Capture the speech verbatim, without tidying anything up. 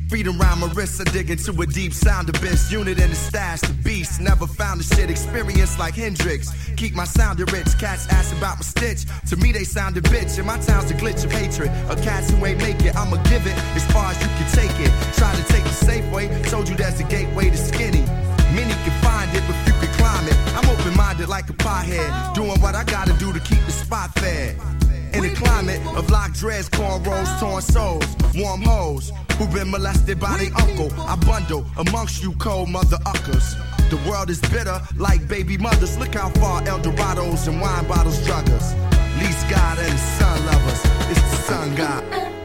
Freedom rhyme Marissa, dig into a deep sound abyss. Unit in the stash, the beast. Never found a shit experience like Hendrix. Keep my sound rich. Cats ask about my stitch. To me they sounded bitch. And my town's a glitch of hatred. A cats who ain't make it, I'ma give it as far as you can take it. Try to take the safe way. Told you there's a gateway to skinny. Many can find it, but few can climb it. I'm open-minded like a pothead. Doing what I gotta do to keep the spot fed. In a climate of locked dreads, cornrows, torn souls, warm hoes who've been molested by their uncle. I bundle amongst you cold mother uckers. The world is bitter like baby mothers. Look how far Eldorados and wine bottles drug us. Least God and the sun lovers. It's the sun God.